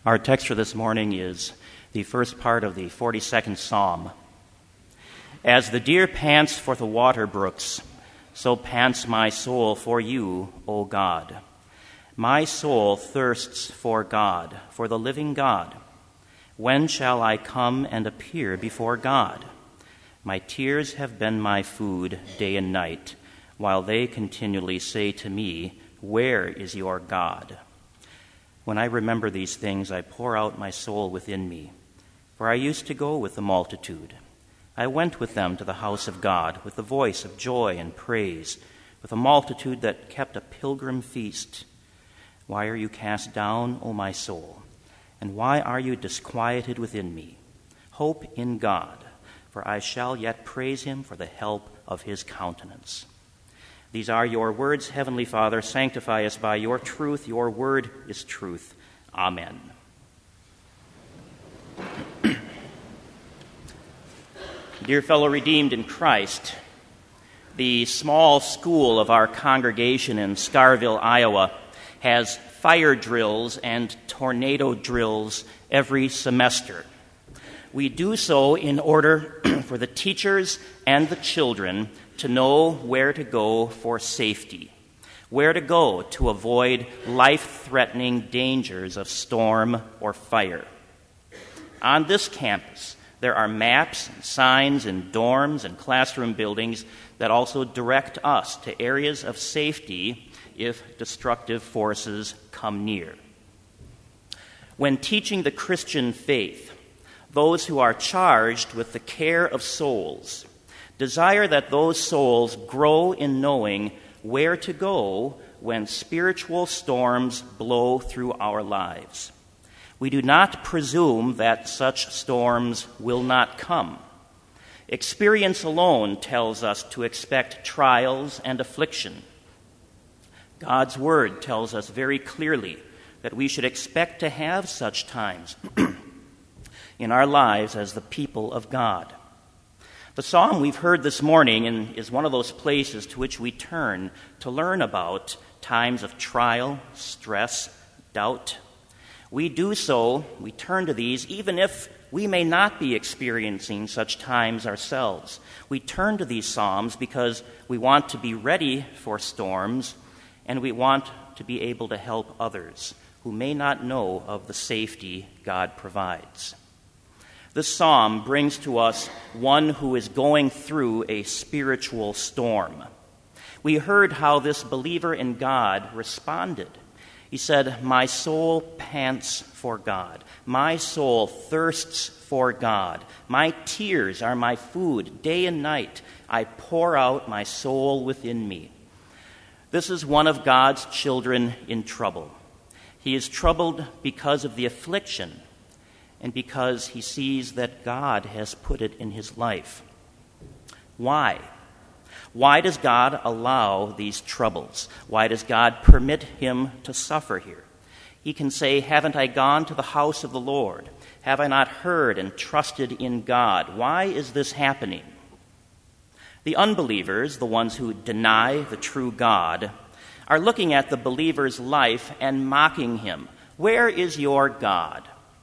Our text for this morning is the first part of the 42nd Psalm. As the deer pants for the water brooks, so pants my soul for you, O God. My soul thirsts for God, for the living God. When shall I come and appear before God? My tears have been my food day and night, while they continually say to me, "Where is your God?" When I remember these things, I pour out my soul within me. For I used to go with the multitude. I went with them to the house of God, with the voice of joy and praise, with a multitude that kept a pilgrim feast. Why are you cast down, O my soul? And why are you disquieted within me? Hope in God, for I shall yet praise him for the help of his countenance. These are your words, Heavenly Father. Sanctify us by your truth. Your word is truth. Amen. Dear fellow redeemed in Christ, the small school of our congregation in Scarville, Iowa, has fire drills and tornado drills every semester. We do so in order for the teachers and the children to know where to go for safety, where to go to avoid life-threatening dangers of storm or fire. On this campus, there are maps and signs in dorms and classroom buildings that also direct us to areas of safety if destructive forces come near. When teaching the Christian faith, those who are charged with the care of souls desire that those souls grow in knowing where to go when spiritual storms blow through our lives. We do not presume that such storms will not come. Experience alone tells us to expect trials and affliction. God's word tells us very clearly that we should expect to have such times in our lives as the people of God. The psalm we've heard this morning is one of those places to which we turn to learn about times of trial, stress, doubt. We turn to these even if we may not be experiencing such times ourselves. We turn to these psalms because we want to be ready for storms, and we want to be able to help others who may not know of the safety God provides. This psalm brings to us one who is going through a spiritual storm. We heard how this believer in God responded. He said, "My soul pants for God. My soul thirsts for God. My tears are my food day and night. I pour out my soul within me." This is one of God's children in trouble. He is troubled because of the affliction and because he sees that God has put it in his life. Why? Why does God allow these troubles? Why does God permit him to suffer here? He can say, "Haven't I gone to the house of the Lord? Have I not heard and trusted in God? Why is this happening?" The unbelievers, the ones who deny the true God, are looking at the believer's life and mocking him. "Where is your God?"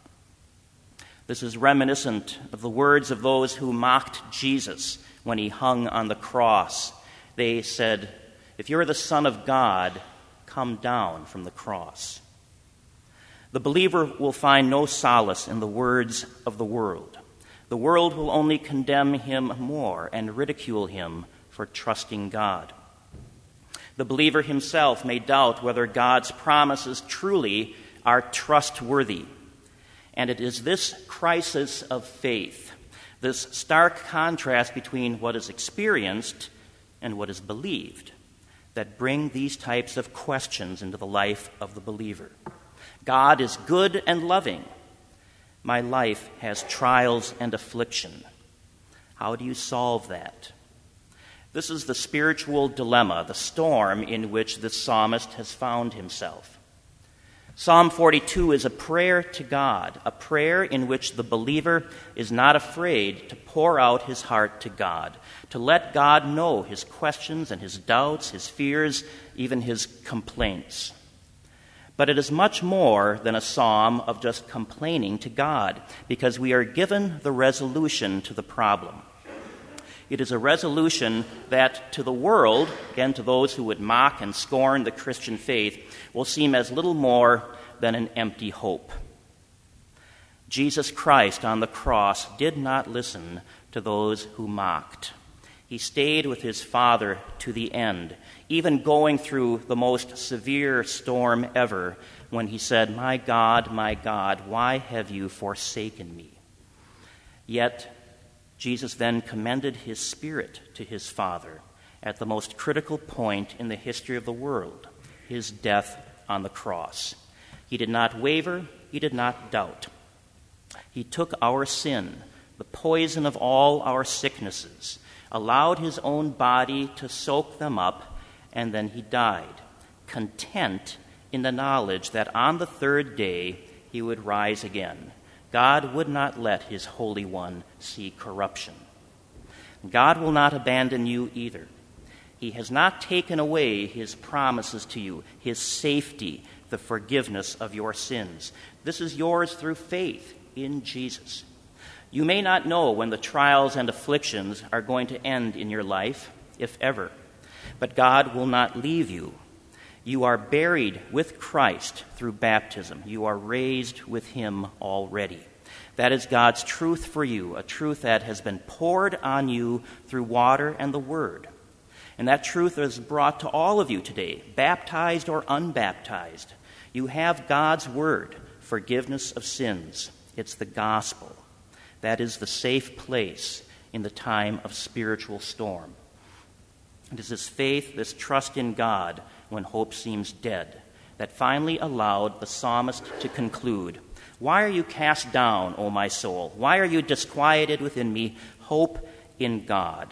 This is reminiscent of the words of those who mocked Jesus when he hung on the cross. They said, "If you're the Son of God, come down from the cross." The believer will find no solace in the words of the world. The world will only condemn him more and ridicule him for trusting God. The believer himself may doubt whether God's promises truly are trustworthy. And it is this crisis of faith, this stark contrast between what is experienced and what is believed, that bring these types of questions into the life of the believer. God is good and loving. My life has trials and affliction. How do you solve that? This is the spiritual dilemma, the storm in which the psalmist has found himself. Psalm 42 is a prayer to God, a prayer in which the believer is not afraid to pour out his heart to God, to let God know his questions and his doubts, his fears, even his complaints. But it is much more than a psalm of just complaining to God, because we are given the resolution to the problem. It is a resolution that to the world, again to those who would mock and scorn the Christian faith, will seem as little more than an empty hope. Jesus Christ on the cross did not listen to those who mocked. He stayed with his Father to the end, even going through the most severe storm ever, when he said, my God, why have you forsaken me?" Yet, Jesus then commended his spirit to his Father at the most critical point in the history of the world, his death on the cross. He did not waver, he did not doubt. He took our sin, the poison of all our sicknesses, allowed his own body to soak them up, and then he died, content in the knowledge that on the third day he would rise again. God would not let his Holy One see corruption. God will not abandon you either. He has not taken away his promises to you, his safety, the forgiveness of your sins. This is yours through faith in Jesus. You may not know when the trials and afflictions are going to end in your life, if ever, but God will not leave you. You are buried with Christ through baptism. You are raised with him already. That is God's truth for you, a truth that has been poured on you through water and the Word. And that truth is brought to all of you today, baptized or unbaptized. You have God's Word, forgiveness of sins. It's the gospel. That is the safe place in the time of spiritual storm. It is this faith, this trust in God when hope seems dead, that finally allowed the psalmist to conclude, "Why are you cast down, O my soul? Why are you disquieted within me? Hope in God.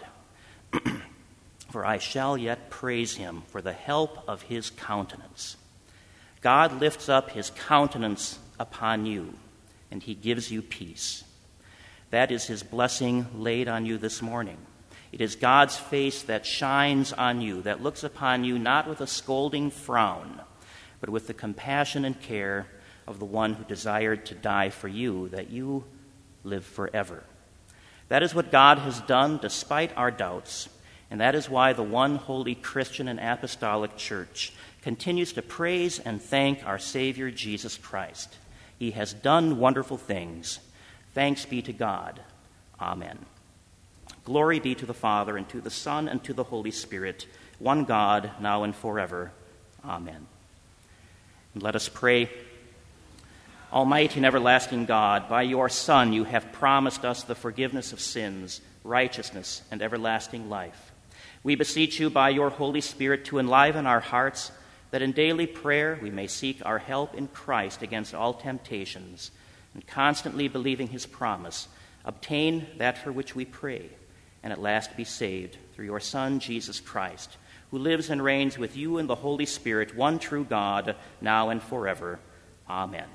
For I shall yet praise him for the help of his countenance." God lifts up his countenance upon you, and he gives you peace. That is his blessing laid on you this morning. It is God's face that shines on you, that looks upon you not with a scolding frown, but with the compassion and care of the one who desired to die for you, that you live forever. That is what God has done despite our doubts, and that is why the one holy Christian and apostolic church continues to praise and thank our Savior Jesus Christ. He has done wonderful things. Thanks be to God. Amen. Glory be to the Father, and to the Son, and to the Holy Spirit, one God, now and forever. Amen. And let us pray. Almighty and everlasting God, by your Son you have promised us the forgiveness of sins, righteousness, and everlasting life. We beseech you by your Holy Spirit to enliven our hearts, that in daily prayer we may seek our help in Christ against all temptations, and constantly believing his promise, obtain that for which we pray, and at last be saved through your Son, Jesus Christ, who lives and reigns with you in the Holy Spirit, one true God, now and forever. Amen.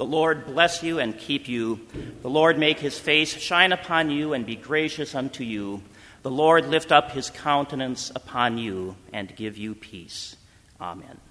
The Lord bless you and keep you. The Lord make his face shine upon you and be gracious unto you. The Lord lift up his countenance upon you and give you peace. Amen.